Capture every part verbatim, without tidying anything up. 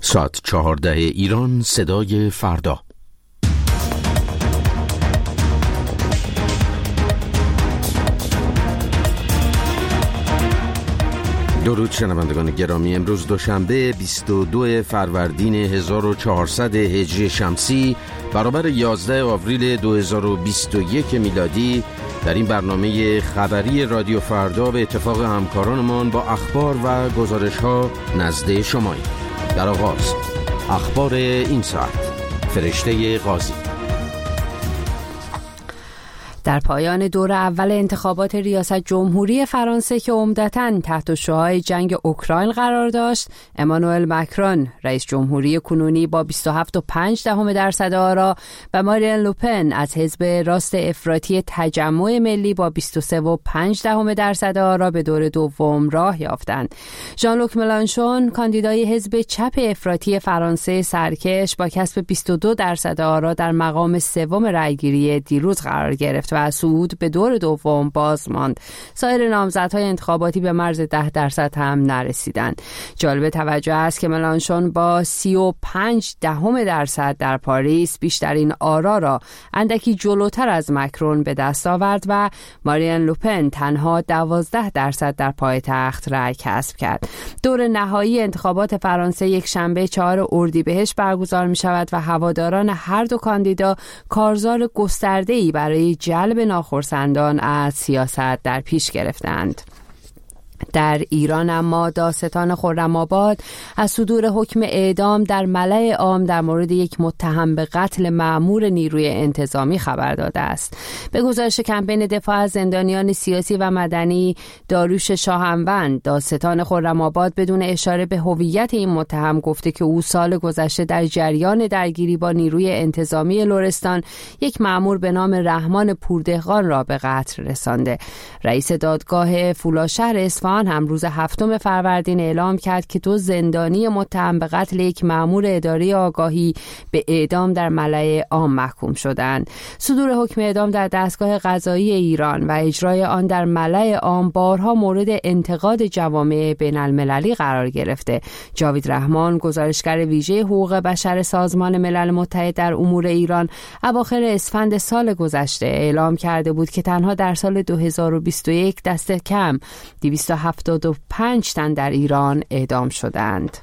ساعت چهارده ایران، صدای فردا. درود شنوندگان گرامی، امروز دوشنبه بیست و دو فروردین هزار و چهارصد هجری شمسی برابر یازده آوریل دو هزار و بیست و یک میلادی، در این برنامه خبری رادیو فردا به اتفاق همکارانمان با اخبار و گزارش‌ها نزد شماییم. در آغاز اخبار این ساعت. فرشته غازی. در پایان دور اول انتخابات ریاست جمهوری فرانسه که عمدتاً تحت شعاع جنگ اوکراین قرار داشت، امانوئل مکرون رئیس جمهوری کنونی با بیست و هفت و پنج دهم درصد آرا و مارین لوپن از حزب راست افراطی تجمع ملی با بیست و سه و پنج دهم درصد آرا به دور دوم راه یافتند. ژان لوک ملانشون کاندیدای حزب چپ افراطی فرانسه سرکش با کسب بیست و دو درصد آرا در مقام سوم رأیگیری دیروز قرار گرفت و صعود به دور دوم باز ماند. سایر نامزدهای انتخاباتی به مرز ده درصد هم نرسیدند. جالب توجه است که ملانشون با سی و پنج دهم درصد در پاریس بیشترین آرا را اندکی جلوتر از مکرون به دست آورد و مارین لوپن تنها دوازده درصد در پایتخت رأی کسب کرد. دور نهایی انتخابات فرانسه یک شنبه چهار اردیبهشت برگزار می شود و هواداران هر دو کاندیدا کارزار گسترده‌ای برای جلب به ناخرسندان از سیاست در پیش گرفتند. در ایران اما دادستان خرم‌آباد از صدور حکم اعدام در ملأ عام در مورد یک متهم به قتل مأمور نیروی انتظامی خبر داده است. به گزارش کمپین دفاع از زندانیان سیاسی و مدنی داریوش شاهنوند، دادستان خرم‌آباد بدون اشاره به هویت این متهم گفته که او سال گذشته در جریان درگیری با نیروی انتظامی لرستان یک مأمور به نام رحمان پوردهقان را به قتل رسانده. رئیس دادگاه فولادشهر اصفهان هم روز هفتم فروردین اعلام کرد که دو زندانی متهم به قتل یک مأمور اداری آگاهی به اعدام در ملأ عام محکوم شدند. صدور حکم اعدام در دستگاه قضایی ایران و اجرای آن در ملأ عام بارها مورد انتقاد جوامع بین المللی قرار گرفته. جاوید رحمان، گزارشگر ویژه حقوق بشر سازمان ملل متحد در امور ایران، اواخر اسفند سال گذشته اعلام کرده بود که تنها در سال دو هزار و بیست و یک دست کم دویست و هفتاد و پنج تن در ایران اعدام شدند.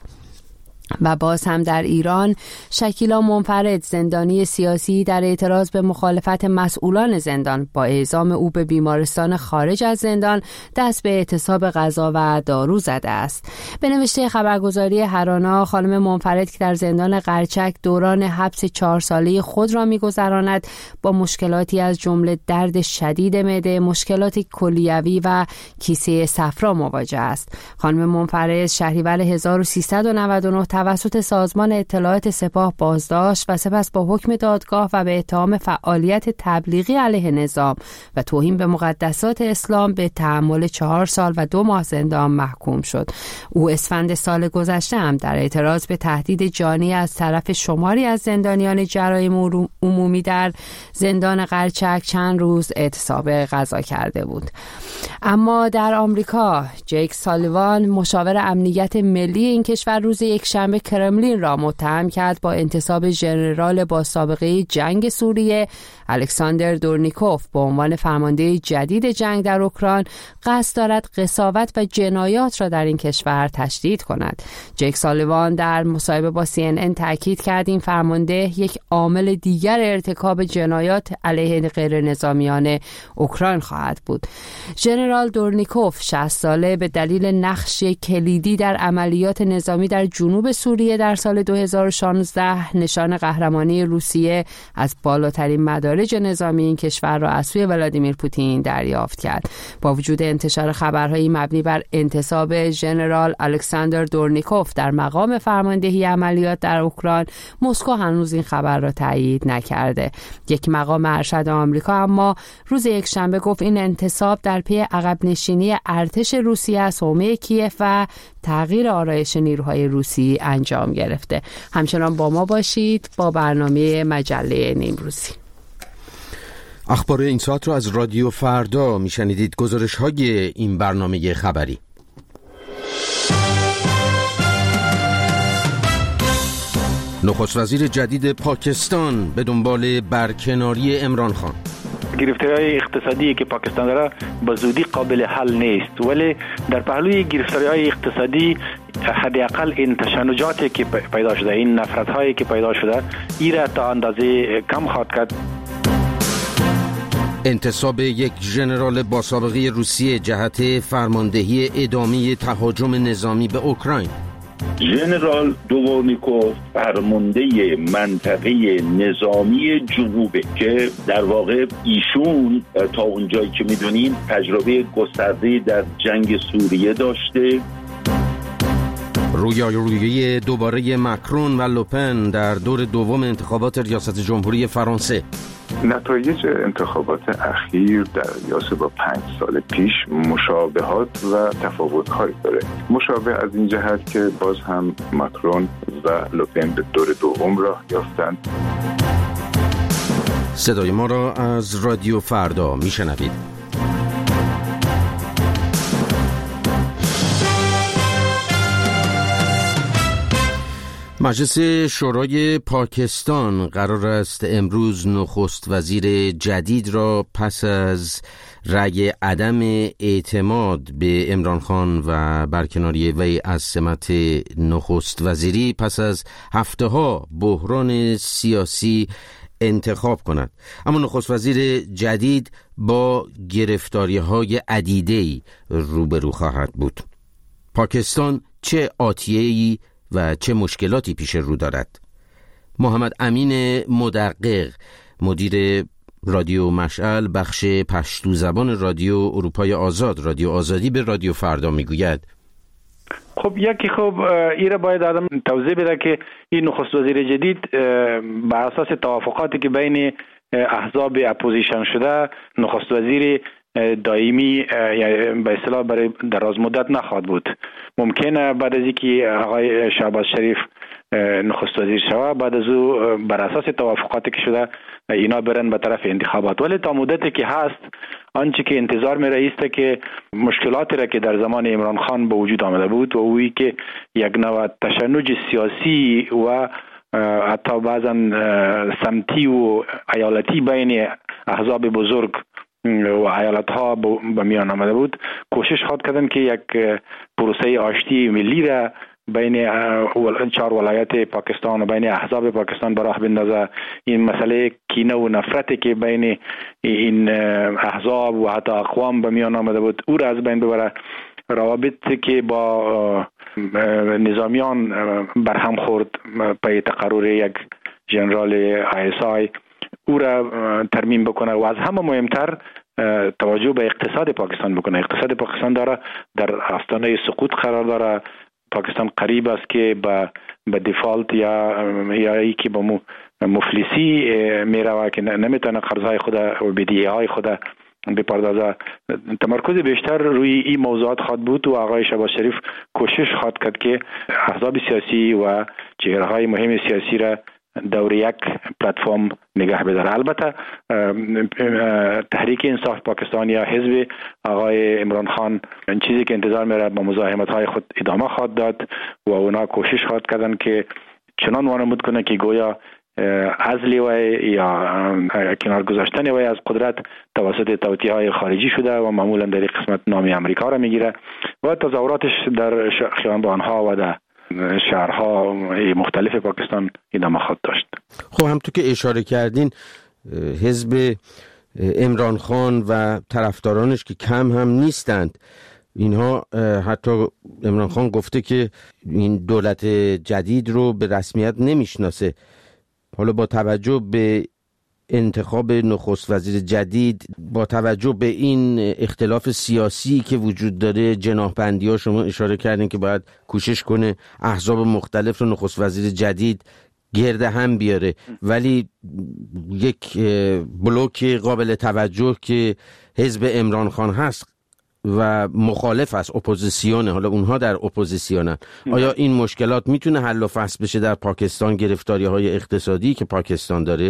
و باز هم در ایران، شکیلا منفرد، زندانی سیاسی، در اعتراض به مخالفت مسئولان زندان با اعزام او به بیمارستان خارج از زندان، دست به اعتصاب غذا و دارو زده است. به نوشته خبرگزاری هرانا، خانم منفرد که در زندان قرچک دوران حبس چهار ساله خود را می‌گذراند، با مشکلاتی از جمله درد شدید معده، مشکلات کلیوی و کیسه صفرا مواجه است. خانم منفرد شهریور هزار و سیصد و نود و نه توسط سازمان اطلاعات سپاه بازداشت و سپس با حکم دادگاه و به اتهام فعالیت تبلیغی علیه نظام و توهین به مقدسات اسلام به تحمل چهار سال و دو ماه زندان محکوم شد. او اسفند سال گذشته هم در اعتراض به تهدید جانی از طرف شماری از زندانیان جرایم عمومی در زندان قرچک چند روز اعتصاب غذا کرده بود. اما در آمریکا، جیک سالیوان، مشاور امنیت ملی این کشور، روز یک شنبه کرملین را متهم کرد با انتصاب ژنرال با سابقه جنگ سوریه الکساندر دورنیکوف به عنوان فرمانده جدید جنگ در اوکراین قصد دارد قساوت و جنایات را در این کشور تشدید کند. جیک سالیوان در مصاحبه با سی ان ان تاکید کرد این فرمانده یک عامل دیگر ارتکاب جنایات علیه غیر نظامیان اوکراین خواهد بود. ژنرال دورنیکوف شصت ساله به دلیل نقش کلیدی در عملیات نظامی در جنوب سوریه در سال دو هزار و شانزده نشان قهرمانی روسیه از بالاترین مدارج نظامی این کشور را از سوی ولادیمیر پوتین دریافت کرد. با وجود انتشار خبرهایی مبنی بر انتصاب ژنرال الکساندر دورنیکوف در مقام فرماندهی عملیات در اوکراین، مسکو هنوز این خبر را تایید نکرده. یک مقام ارشد آمریکا اما روز یکشنبه گفت این انتصاب در پی عقب نشینی ارتش روسیه از حومه کیف و تغییر آرایش نیروهای روسی انجام گرفته. همچنان با ما باشید با برنامه مجله نیمروزی. اخبار این ساعت را از رادیو فردا میشنیدید. گزارش های این برنامه خبری: نخست وزیر جدید پاکستان به دنبال برکناری عمران خان. گرفتاری‌های اقتصادی که پاکستان داره به زودی قابل حل نیست، ولی در پهلوی گرفتاری‌های اقتصادی حداقل این تشنجاتی که پیدا شده، این نفرت‌هایی که پیدا شده، این را تا اندازه کم خواهد کرد. انتصاب یک ژنرال با سابقه روسیه جهت فرماندهی ادامه تهاجم نظامی به اوکراین. ژنرال دوونیکوف فرمانده منطقه نظامی جنوبه که در واقع ایشون تا اونجایی که میدونیم تجربه گسترده در جنگ سوریه داشته. رویارویی دوباره ماکرون و لوپن در دور دوم انتخابات ریاست جمهوری فرانسه. نتایج انتخابات اخیر در قیاس با پنج سال پیش مشابهات و تفاوت‌هایی داره. مشابه از این جهت که باز هم ماکرون و لوپن به دور دوم راه یافتند. صدای ما را از رادیو فردا میشنوید. مجلس شورای پاکستان قرار است امروز نخست وزیر جدید را پس از رأی عدم اعتماد به عمران خان و برکناری وی از سمت نخست وزیری پس از هفته ها بحران سیاسی انتخاب کند. اما نخست وزیر جدید با گرفتاری های عدیده‌ای روبرو خواهد بود. پاکستان چه آتیه‌ای و چه مشکلاتی پیش رو دارد؟ محمد امین مدقق، مدیر رادیو مشعل بخش پشتو زبان رادیو اروپای آزاد، رادیو آزادی، به رادیو فردا میگوید. خب یکی خب ایره باید آدم توضیح بده که این نخست وزیر جدید بر اساس توافقاتی که بین احزاب اپوزیشن شده نخست وزیر دائمی به اصطلاح برای دراز مدت نخواهد بود. ممکنه بعد از اینکه آقای شهباز شریف نخست وزیر شود بعد از او بر اساس توافقاتی که شده اینا برن به طرف انتخابات، ولی تا مدتی که هست آنچه که انتظار می رئیسته که مشکلاتی را که در زمان عمران خان به وجود آمده بود و اویی که یک نوع تشنج سیاسی و حتی بعضا سمتی و ایالتی بین احزاب بزرگ و ایالت ها به میان آمده بود، کوشش خواهد کردن که یک پروسه آشتی ملی را بین چهار ولایت پاکستان و بین احزاب پاکستان به راه بندازه. این مسئله کینه و نفرتی که بین این احزاب و حتی اقوام به میان آمده بود او را از بین ببره. روابطی که با نظامیان برهم خورد پی تقرر یک ژنرال آی اس آی او را ترمیم بکنه و از همه مهمتر توجه به اقتصاد پاکستان بکنه. اقتصاد پاکستان داره در آستانه سقوط قرار داره. پاکستان قریب است که به به دیفالت یا یا ای که به مفلسی میره که نمیتونه قرضهای خود و بدهی‌های خود بپردازه. تمرکز بیشتر روی این موضوعات خواهد بود و آقای شهباز شریف کوشش خواهد کرد که احزاب سیاسی و چهره‌های مهم سیاسی را دور یک پلتفرم نگه بداره. البته تحریک انصاف پاکستان یا حزب آقای عمران خان این چیزی که انتظار میره با مزاحمت‌های خود ادامه خواهد داد و اونا کوشش خواهد کردن که چنان وانمود کنه که گویا عزل وی یا کنار گذاشتن وی از قدرت توسط توطئه‌های خارجی شده و معمولا در این قسمت نام امریکا را میگیره و تظاهراتش در خیابان‌ها و در شهرها مختلف پاکستان ادامه خواهد داشت. خب همونطور که اشاره کردین حزب عمران خان و طرفدارانش که کم هم نیستند، اینها حتی عمران خان گفته که این دولت جدید رو به رسمیت نمیشناسه. حالا با توجه به انتخاب نخست وزیر جدید، با توجه به این اختلاف سیاسی که وجود داره، جناح‌بندی ها شما اشاره کردین که باید کوشش کنه احزاب مختلف رو نخست وزیر جدید گرد هم بیاره، ولی یک بلوک قابل توجه که حزب عمران خان هست و مخالف است، اپوزیسیونه، حالا اونها در اپوزیسیونن، آیا این مشکلات میتونه حل و فصل بشه در پاکستان؟ گرفتاری های اقتصادی که پاکستان داره؟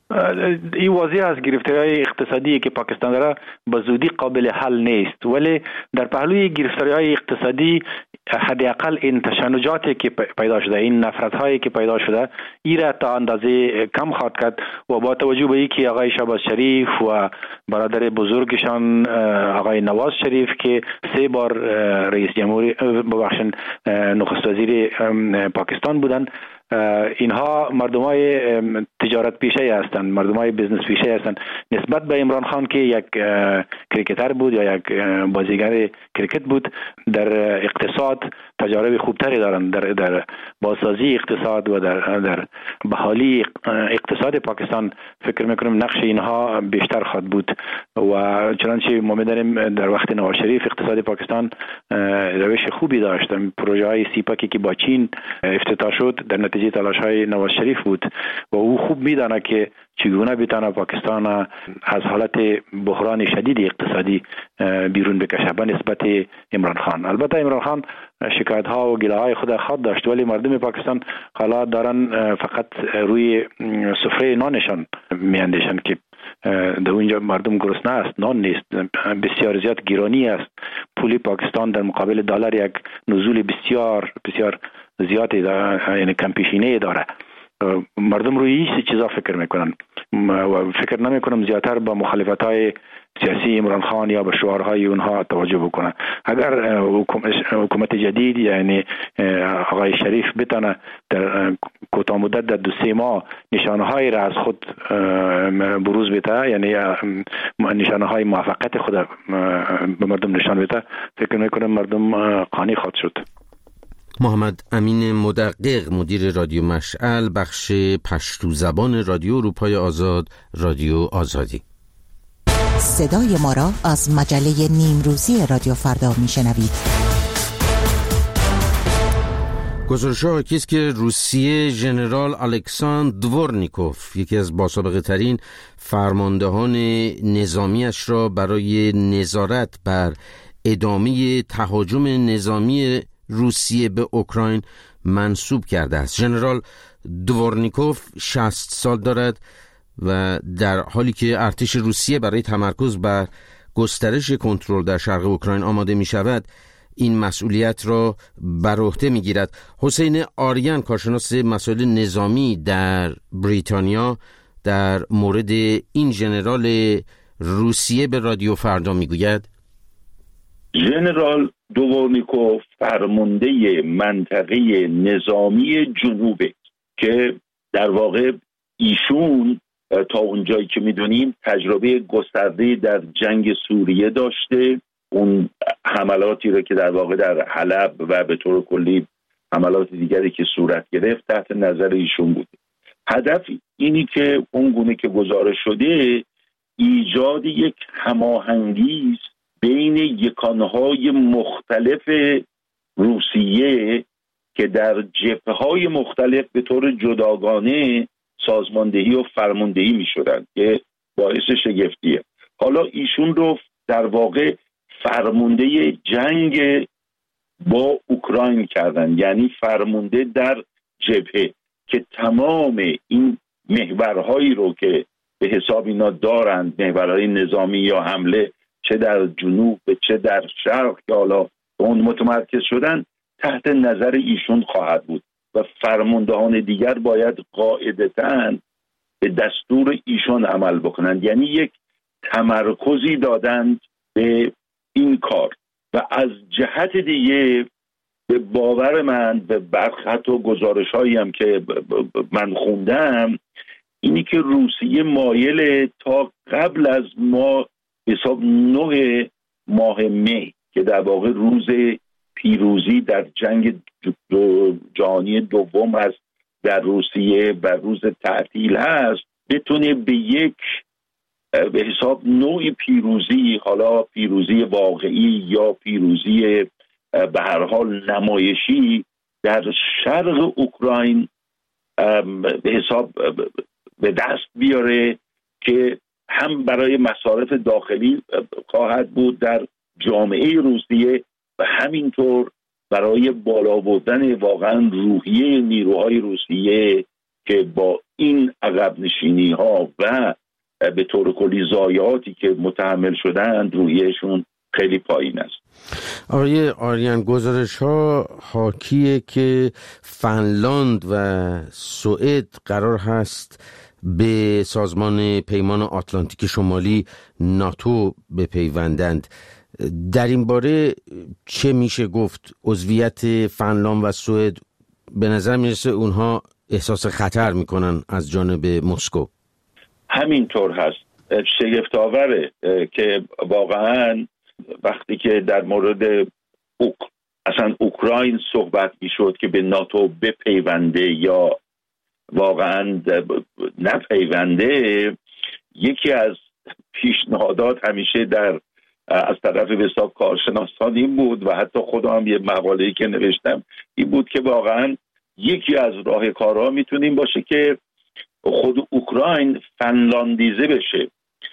این واضح است گرفتاری‌های اقتصادی که پاکستان داره به زودی قابل حل نیست، ولی در پهلوی گرفتاری‌های اقتصادی حداقل این تشنجاتی که پیدا شده، این نفرت‌هایی که پیدا شده، این را تا اندازه کم خواهد کرد و با توجه به اینکه آقای شهباز شریف و برادر بزرگشان آقای نواز شریف که سه بار رئیس جمهوری ببخشید نخست وزیر پاکستان بودند، اینها مردمای تجارت پیشه هستند، مردمای بزنس پیشه هستند. نسبت به عمران خان که یک کریکتر بود یا یک بازیگر کریکت بود، در اقتصاد تجارب خوبتری دارند، در در بازسازی اقتصاد و در در بحالی اقتصاد پاکستان فکر میکنم نقش اینها بیشتر خواهد بود و چنانچه ما می‌دانیم در وقت نواز شریف اقتصاد پاکستان روش خوبی داشت. پروژه های سیپاکی که با چین افتتاح شد در نتیجه تلاش های نواز شریف بود و او خوب میدانه که چگونه بتونه پاکستان از حالت بحران شدید اقتصادی بیرون بکشه به نسبت عمران خان. البته عمران خان شکایت ها و گله های خود خود داشت، ولی مردم پاکستان حالا دارن فقط روی سفره نانشان میاندیشن که در اونجا مردم گرسنه است، نان نیست، بسیار زیاد گرانی است. پول پاکستان در مقابل دلار یک نزول بسیار بسیار زیادی داره، یعنی کم پیشینه داره. مردم روی این چیزا فکر میکنن و فکر نمیکنم زیادتر با مخالفت‌های سیاسی عمران خان یا به شعارهای اونها توجه بکنن. اگر حکومت جدید یعنی آقای شریف بتونه در کوتاه مدت در دو سه ماه نشانه‌های را از خود بروز بده، یعنی نشانه‌های موفقیت خود به مردم نشان بده، فکر میکنم مردم قانع خواهد شد. محمد امین مدقق، مدیر رادیو مشعل، بخش پشتو زبان رادیو اروپای آزاد، رادیو آزادی. صدای ما را از مجله نیمروزی رادیو فردا میشنوید. گزارش‌ها حاکی است که روسیه ژنرال الکساندر دورنیکوف، یکی از باسابقه ترین فرماندهان نظامیش را برای نظارت بر ادامه تهاجم نظامی روسیه به اوکراین منصوب کرده است. ژنرال دورنیکوف شصت سال دارد و در حالی که ارتش روسیه برای تمرکز بر گسترش کنترل در شرق اوکراین آماده می شود، این مسئولیت را بر عهده می گیرد. حسین آریان، کارشناس مسائل نظامی در بریتانیا، در مورد این ژنرال روسیه به رادیو فردا می گوید: ژنرال دورنیکوف فرمانده منطقه نظامی جنوبه که در واقع ایشون تا اونجایی که میدونیم تجربه گسترده در جنگ سوریه داشته. اون حملاتی رو که در واقع در حلب و به طور کلی حملات دیگری که صورت گرفت تحت نظر ایشون بوده. هدف اینی که اون گونه که گزارش شده ایجاد یک هماهنگی است بین یکانهای مختلف روسیه که در جبهه‌های مختلف به طور جداگانه سازماندهی و فرماندهی می شدن که باعث شگفتیه. حالا ایشون رو در واقع فرمانده جنگ با اوکراین کردن، یعنی فرمانده در جبهه که تمام این محورهایی رو که به حساب اینا دارند، محورهای نظامی یا حمله، چه در جنوب چه در شرق که حالا اون متمرکز شدن، تحت نظر ایشون خواهد بود و فرماندهان دیگر باید قاعدتاً به دستور ایشون عمل بکنند. یعنی یک تمرکزی دادند به این کار. و از جهت دیگه به باور من، به برخط و گزارش هایی هم که من خوندم، اینی که روسیه مایل تا قبل از ما حساب نه ماه می که در واقع روز پیروزی در جنگ دو جهانی دوم هست در روسیه و روز تعطیل هست، بتونه به یک به حساب نوعی پیروزی، حالا پیروزی واقعی یا پیروزی به هر حال نمایشی، در شرق اوکراین به حساب به دست بیاره که هم برای مصارف داخلی خواهد بود در جامعه روسیه و همینطور برای بالا بردن واقعا روحیه نیروهای روسیه که با این عقب نشینی ها و به طور کلی ضایعاتی که متحمل شدند رویشون خیلی پایین است. آقای آریان، گزارش ها حاکیه که فنلاند و سوئد قرار هست به سازمان پیمان آتلانتیک شمالی ناتو بپیوندند. در این باره چه میشه گفت؟ عضویت فنلاند و سوئد به نظر میرسه اونها احساس خطر میکنن از جانب مسکو. همینطور هست. شگفت‌آوره که واقعا وقتی که در مورد اوک... اصلا اوکراین صحبت میشد که به ناتو بپیونده یا واقعا نپیونده، یکی از پیشنهادات همیشه در از طرف حساب کارشناسان این بود و حتی خودم یه مقاله‌ای که نوشتم این بود که واقعا یکی از راهکارها میتونیم باشه که خود اوکراین فنلاندیزه بشه،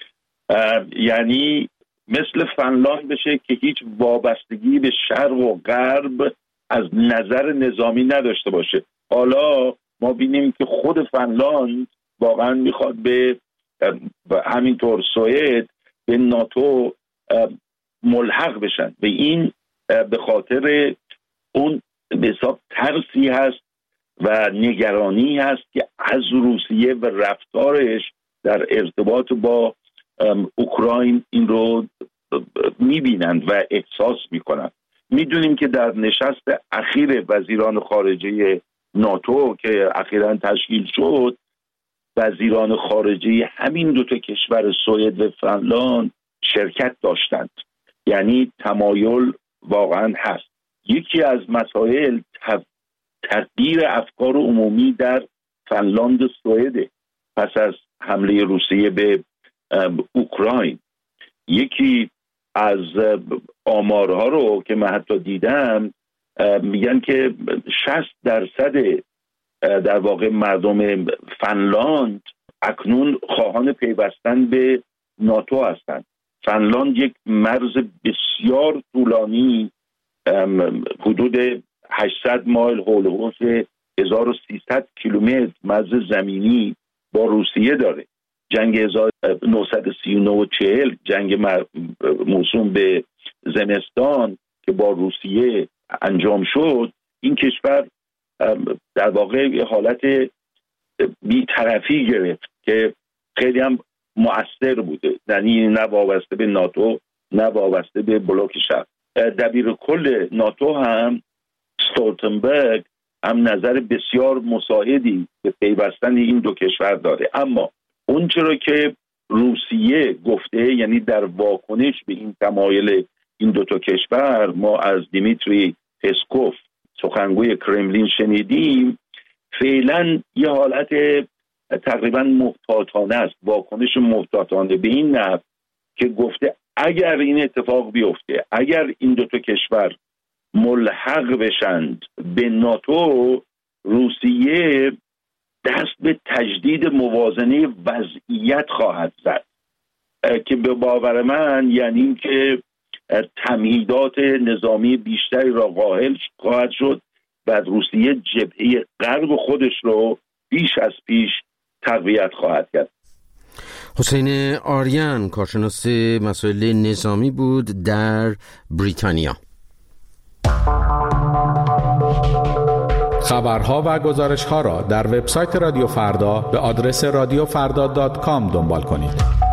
یعنی مثل فنلاند بشه که هیچ وابستگی به شرق و غرب از نظر نظامی نداشته باشه. حالا ما بینیم که خود فنلاند واقعا میخواد به همینطور سوئد به ناتو ملحق بشن. به این به خاطر اون به حساب ترسی هست و نگرانی هست که از روسیه و رفتارش در ارتباط با اوکراین این رو میبینند و احساس میکنند. میدونیم که در نشست اخیر وزیران خارجه ناتو که اخیراً تشکیل شد، وزیران خارجه همین دو تا کشور سوئد و فنلاند شرکت داشتند، یعنی تمایل واقعا هست. یکی از مسائل تغییر افکار عمومی در فنلاند و سوئد پس از حمله روسیه به اوکراین. یکی از آمارها رو که من حتی دیدم میگن که شصت درصد در واقع مردم فنلاند اکنون خواهان پیوستن به ناتو هستند. فنلاند یک مرز بسیار طولانی حدود هشتصد مایل حول و حوض هزار و سیصد کیلومتر مرز زمینی با روسیه داره. جنگ هزار و نهصد و سی و نه و چهل جنگ موسوم به زمستان که با روسیه انجام شد، این کشور در واقع حالت بی‌طرفی گرفت که خیلی هم مؤثر بوده، یعنی نه وابسته به ناتو نه وابسته به بلوک شرق. دبیر کل ناتو هم استولتنبرگ هم نظر بسیار مساعدی به پیوستن این دو کشور داره. اما اون چرا که روسیه گفته، یعنی در واکنش به این تمایل این دو تا کشور، ما از دیمیتری پسکوف سخنگوی کرملین شنیدیم، فعلا یه حالت تقریبا محتاطانه است، واکنش محتاطانه به این نحو که گفته اگر این اتفاق بیفته، اگر این دو تا کشور ملحق بشند به ناتو، روسیه دست به تجدید موازنه وضعیت خواهد زد که به باور من یعنی که تمهیدات نظامی بیشتری را قائل خواهد شد و روسیه جبهه غرب خودش رو بیش از پیش تقویت خواهد کرد. حسین آریان، کارشناس مسائل نظامی بود در بریتانیا. خبرها و گزارش‌ها را در وبسایت رادیو فردا به آدرس رادیو فردا دات کام دنبال کنید.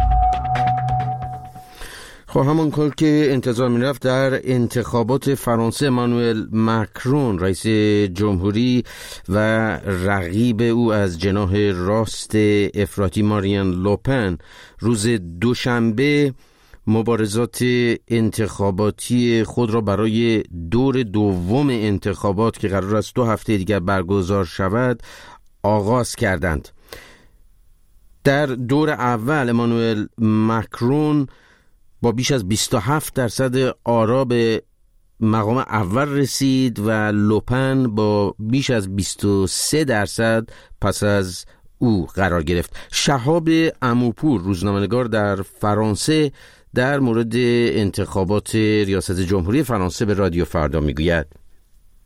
خب همانطور که انتظار می‌رفت در انتخابات فرانسه، امانوئل ماکرون رئیس جمهوری و رقیب او از جناح راست افراطی مارین لوپن روز دوشنبه مبارزات انتخاباتی خود را برای دور دوم انتخابات که قرار است دو هفته دیگر برگزار شود آغاز کردند. در دور اول امانوئل ماکرون با بیش از بیست و هفت درصد آرا به مقام اول رسید و لوپن با بیش از بیست و سه درصد پس از او قرار گرفت. شهاب عموپور، روزنامه‌نگار در فرانسه، در مورد انتخابات ریاست جمهوری فرانسه به رادیو فردا میگوید.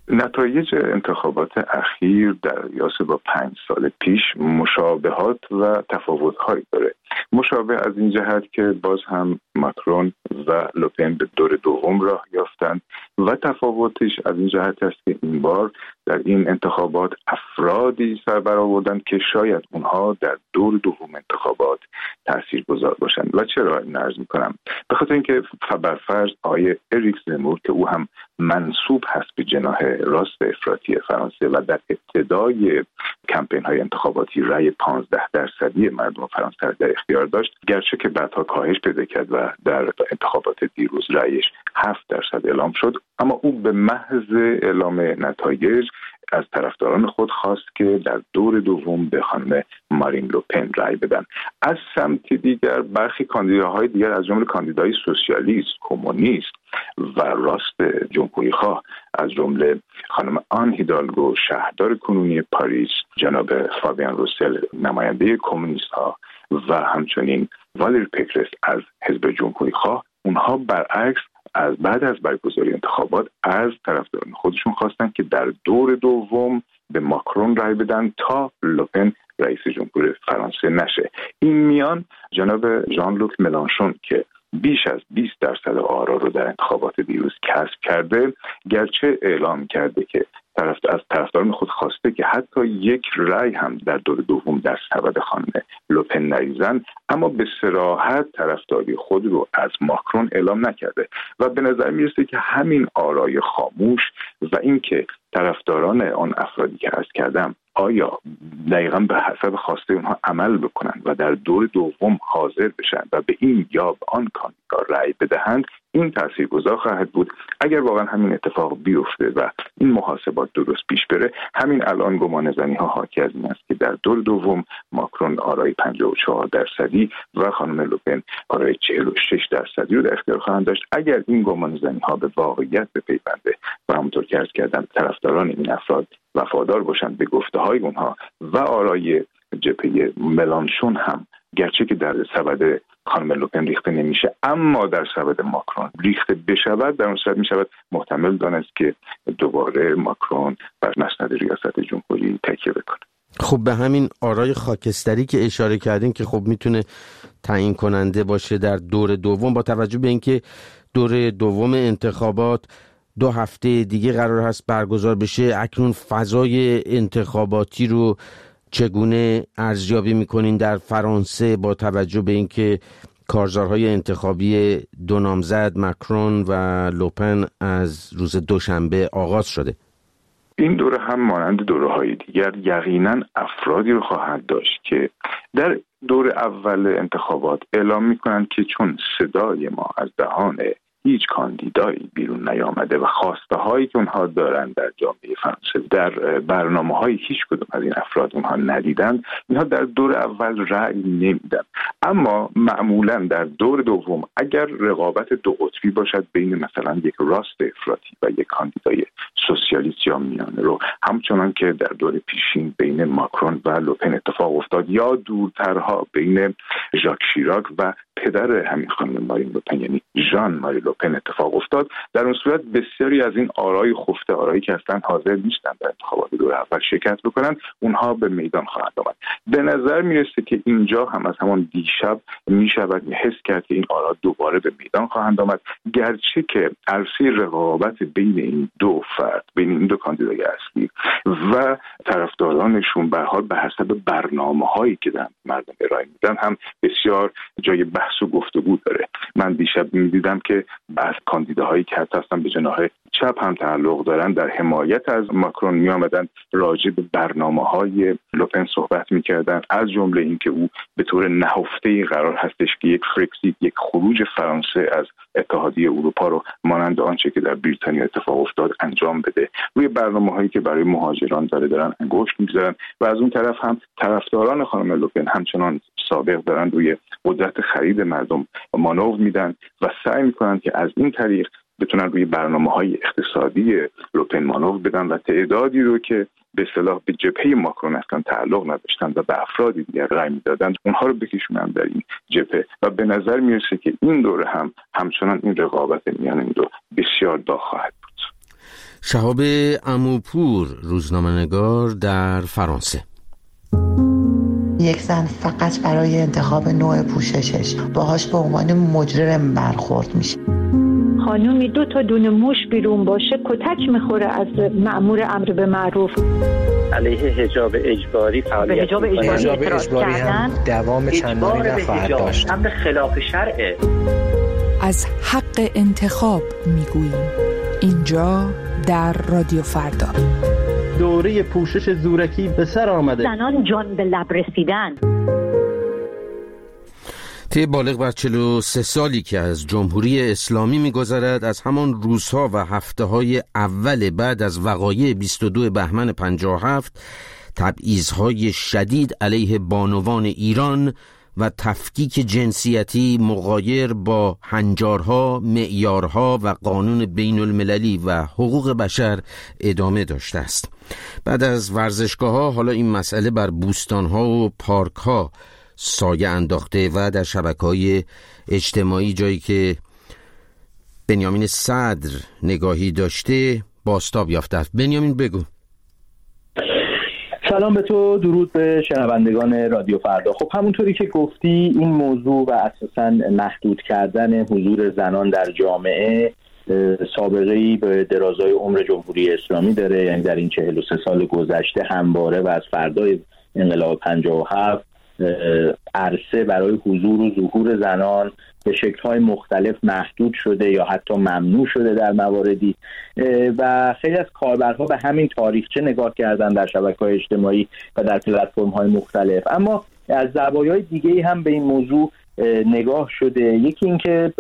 نتایج انتخابات اخیر در قیاس با پنج سال پیش مشابهات و تفاوت‌هایی داره. مشابه از این جهت که باز هم ماکرون و لوپن به دور دوم راه یافتند و تفاوتش از این جهت است که این بار در این انتخابات افرادی سر برآوردند که شاید اونها در دور دوم انتخابات تاثیرگذار باشند. و چرا این عرض می‌کنم؟ به خاطر اینکه برفرض آقای اریک زمور که او هم منسوب هست به جناح راست افراطی فرانسه و در ابتدای کمپین‌های انتخاباتی رأی پانزده درصدی مردم فرانسه در اختیار داشت، گرچه که بعدها کاهش پیدا کرد و در انتخابات دیروز رأیش هفت درصد اعلام شد، اما او به محض اعلام نتایج از طرفداران خود خواست که در دور دوم به خانم مارین لوپن رأی بدن. از سمت دیگر برخی کاندیداهای دیگر از جمله کاندیدای سوسیالیست، کمونیست و راست جمهوری خواه از جمله خانم آن هیدالگو شهردار کنونی پاریس، جناب فابیان روسل نماینده کمونیست ها و همچنین والری پکرس از حزب جمهوری خواه، اونها برعکس از بعد از برگزاری انتخابات از طرفداران خودشون خواستن که در دور دوم به ماکرون رای بدن تا لوپن رئیس جمهور فرانسه نشه. این میان جناب ژان لوک ملانشون که بیش از بیست درصد آرا رو در انتخابات دیروز کسب کرده، گرچه اعلام کرده که طرف از طرفداران خود خواسته که حتی یک رأی هم در دور دوم در سبد خانم لوپن نریزن، اما به صراحت طرفداری خود رو از ماکرون اعلام نکرده و به نظر میرسه که همین آرای خاموش و اینکه طرفداران آن افرادی که عرض کردم آیا دقیقاً به حسب خواسته اونها عمل بکنند و در دور دوم حاضر بشن و به این یا به آن کاندیدا رأی بدهند، این تاثیرگذار خواهد بود. اگر واقعا همین اتفاق بیفته و این محاسبات درست پیش بره، همین الان گمانه‌زنی ها حاکی از این است که در دور دوم ماکرون آرای پنجاه و چهار درصدی و خانم لوپن آرای چهل و شش درصدی رو در اختیار خواهند داشت. اگر این گمانه‌زنی ها به واقعیت بپیونده و همونطور که عرض کردم طرفداران این افراد وفادار باشند به گفته‌های اونها و آرای جبهه ملانشون هم گرچه که در سبد خانم لوپن ریخته نمیشه اما در سبد ماکرون ریخته بشود، در اون صورت میشود محتمل دانست که دوباره ماکرون بر مسند ریاست جمهوری تکیه بکنه. خب به همین آرای خاکستری که اشاره کردین که خب میتونه تعیین کننده باشه در دور دوم، با توجه به اینکه دور دوم انتخابات دو هفته دیگه قرار هست برگزار بشه، اکنون فضای انتخاباتی رو چگونه ارزیابی میکنین در فرانسه با توجه به اینکه کارزارهای انتخابی دو نامزد ماکرون و لوپن از روز دوشنبه آغاز شده؟ این دوره هم مانند دوره‌های دیگر یقیناً افرادی رو خواهد داشت که در دور اول انتخابات اعلام میکنند که چون صدای ما از دهان هیچ کاندیدایی بیرون نیامده و خواسته هایی که اونها دارند در جامعه فرانسه در برنامه های هیچ کدوم از این افراد اونها ندیدند، اینها در دور اول رأی نمیدن. اما معمولا در دور دوم اگر رقابت دو قطبی باشد بین مثلا یک راست افراطی و یک کاندیدای سوسیالیست یا میانه رو، همچنان که در دور پیشین بین ماکرون و لوپن اتفاق افتاد یا دورترها بین ژاک شیراک و پدر همین خانم مارین لوپن یعنی ژان ماری لوپن اتفاق افتاد، در اون صورت بسیاری از این آرای خفته، آرایی که اصلا حاضر نیستن در انتخابات دور اول شرکت بکنن، اونها به میدان خواهند آمد. به نظر میرسه که اینجا هم از همان دیشب میشود حس کرد که این آرا دوباره به میدان خواهند آمد، گرچه که عرصه رقابت بین این دو فرد، بین این دو کاندیدای اصلی و طرفدارانشون به حال به حسب برنامه‌هایی که دارن مردم ارائه میدن هم بسیار جای بحث و گفتگو داره. من دیشب می‌دیدم که بعض کاندیداهایی که حتی اصلا به جناح چپ هم تعلق دارن در حمایت از ماکرون می آمدن راجع به برنامه‌های لوپن صحبت می‌کردن، از جمله اینکه او به طور نهفته‌ای قرار هستش که یک فرکسیت، یک خروج فرانسه از اتحادیه اروپا رو مانند آنچه که در بریتانیا اتفاق افتاد انجام بده. روی برنامه‌هایی که برای مهاجران داره دارن انگشت می‌گذارن و از اون طرف هم طرفداران خانم لوپن همچنان سابق دارن روی قدرت خرید مردم مانور میدن و سعی می‌کنن که از این طریق بتونن روی برنامه‌های اقتصادی لوپن مانور بدن و تعدادی رو که به اصطلاح به جبهه ماکرون اصلا تعلق نداشتن و به افرادی دیگر رأی میدادن اونها رو بکشونن در این جبهه و به نظر میرسه که این دوره هم همچنان این رقابت میان این دو بسیار داغ خواهد بود. شهاب عموپور، روزنامه‌نگار در فرانسه. یک زن فقط برای انتخاب نوع پوششش باهاش به عنوان مجرم برخورد میشه. خانومی دو تا دونه موش بیرون باشه کتک میخوره از مأمور امر به معروف. علیه حجاب اجباری فعالیت حجاب اجباری, حجاب اجباری هم دوام چند ماهی نخواهد داشت. امر خلاف شرعه. از حق انتخاب میگوییم اینجا در رادیو فردا. دوره پوشش زورکی به سر آمده. زنان جان به لب رسیدن. طی بالغ بر چهل و سه سالی که از جمهوری اسلامی می‌گذرد، از همان روزها و هفته‌های اول بعد از وقایع بیست و دو بهمن پنجاه و هفت تبعیض‌های شدید علیه بانوان ایران و تفکیک جنسیتی مغایر با هنجارها، معیارها و قانون بین المللی و حقوق بشر ادامه داشته است. بعد از ورزشگاه‌ها حالا این مسئله بر بوستان‌ها و پارک‌ها سایه انداخته و در شبکه‌های اجتماعی، جایی که بنیامین صدر نگاهی داشته، بازتاب یافته است. بنیامین بگو. سلام به تو، درود به شنوندگان رادیو فردا. خب همونطوری که گفتی این موضوع و اساساً محدود کردن حضور زنان در جامعه سابقه‌ای به درازای عمر جمهوری اسلامی داره. یعنی در این چهل و سه سال گذشته همواره و از فردای انقلاب پنجاه و هفت عرصه برای حضور و ظهور زنان به شکل‌های مختلف محدود شده یا حتی ممنوع شده در مواردی و خیلی از کاربرها به همین تاریخچه نگاه کردن در شبکه‌های اجتماعی و در پلتفرم‌های مختلف. اما از زوایای دیگه‌ای هم به این موضوع نگاه شده. یکی این که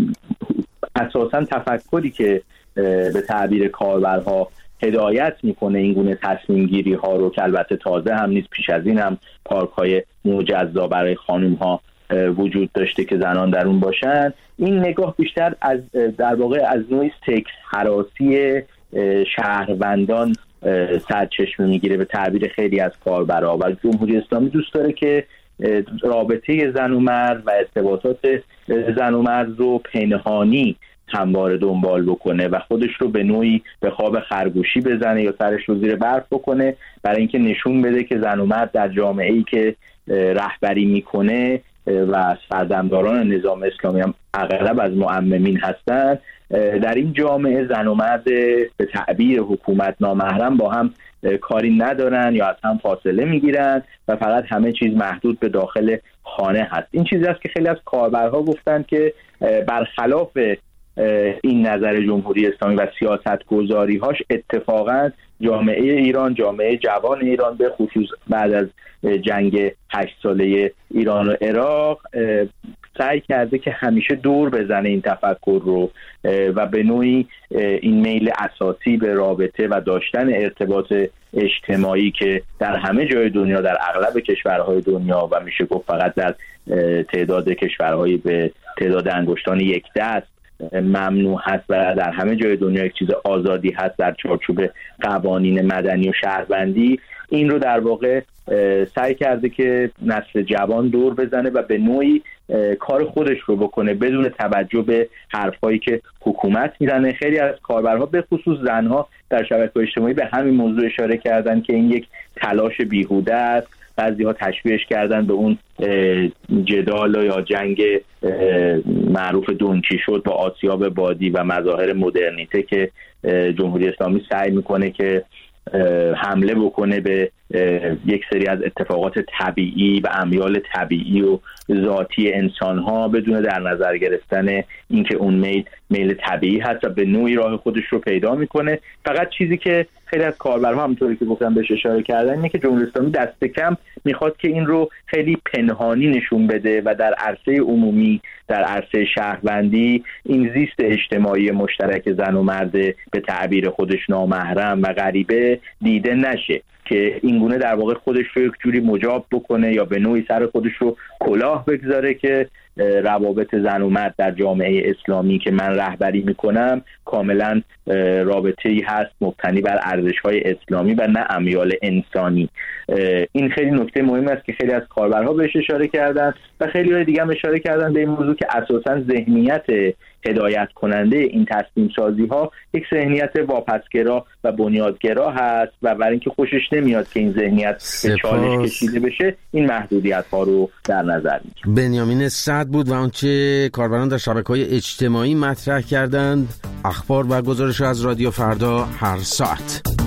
اساساً تفکری که به تعبیر کاربرها هدایت میکنه این گونه تصمیم گیری ها رو، که البته تازه هم نیست، پیش از این هم پارک های مجزا برای خانم ها وجود داشته که زنان در اون باشن، این نگاه بیشتر از در واقع از نوعی سکس هراسی شهروندان سرچشمه میگیره به تعبیر خیلی از کاربرها. و جمهوری اسلامی دوست داره که رابطه زن و مرد و ارتباطات زن و مرد رو پنهانی همواره دنبال بکنه و خودش رو به نوعی به خواب خرگوشی بزنه یا سرش رو زیر برف بکنه، برای اینکه نشون بده که زن و مرد در جامعه‌ای که رهبری میکنه و سردمداران نظام اسلامی هم اغلب از معممین هستند، در این جامعه زن و مرد به تعبیر حکومت نامحرم با هم کاری ندارن یا از هم فاصله میگیرن و فقط همه چیز محدود به داخل خانه هست. این چیزی است که خیلی از کاربرها گفتن که برخلاف این نظر جمهوری اسلامی و سیاست گذاری هاش، اتفاقا جامعه ایران، جامعه جوان ایران به خصوص بعد از جنگ هشت ساله ایران و عراق سعی کرده که همیشه دور بزنه این تفکر رو و به نوعی این میل اساسی به رابطه و داشتن ارتباط اجتماعی که در همه جای دنیا، در اغلب کشورهای دنیا و میشه گفت فقط در تعداد کشورهای به تعداد انگشتان یک دست ممنوع هست و در همه جای دنیا یک چیز آزادی هست در چارچوب قوانین مدنی و شهروندی، این رو در واقع سعی کرده که نسل جوان دور بزنه و به نوعی کار خودش رو بکنه بدون توجه به حرفایی که حکومت میزنه. خیلی از کاربرها به خصوص زنها در شبکه‌های اجتماعی به همین موضوع اشاره کردن که این یک تلاش بیهوده است. بعضی‌ها تشبیهش کردن به اون جدال یا جنگ معروف دونکیشوت با آسیاب بادی و مظاهر مدرنیته که جمهوری اسلامی سعی میکنه که حمله بکنه به یک سری از اتفاقات طبیعی و امیال طبیعی و ذاتی انسان‌ها بدون در نظر گرفتن اینکه اون میل میل طبیعی هست و به نوعی راه خودش رو پیدا میکنه. فقط چیزی که خیلی از کاربرها همونطوری که گفتم بهش اشاره کردن اینه که جمهوری اسلامی دست کم میخواد که این رو خیلی پنهانی نشون بده و در عرصه عمومی، در عرصه شهروندی، این زیست اجتماعی مشترک زن و مرد به تعبیر خودش نامحرم و غریبه دیده نشه، که این گونه در واقع خودش رو یک جوری مجاب بکنه یا به نوعی سر خودش رو کلاه بگذاره که روابط زن و مرد در جامعه اسلامی که من رهبری میکنم کاملا رابطه‌ای هست مبتنی بر ارزش‌های اسلامی و نه امیال انسانی. این خیلی نکته مهم است که خیلی از کاربرها بهش اشاره کردن و خیلی های دیگه هم اشاره کردن به این موضوع که اساساً ذهنیت هدایت کننده این تصمیم سازی ها یک ذهنیت واپسگرا و بنیادگرا هست و برای اینکه خوشش نمیاد که این ذهنیت به چالش کشیده بشه این محدودیت ها رو در نظر میگیره. بنیامین سعد بود و آنچه کاربران در شبکه‌های اجتماعی مطرح کردند. اخبار و گزارش از رادیو فردا هر ساعت.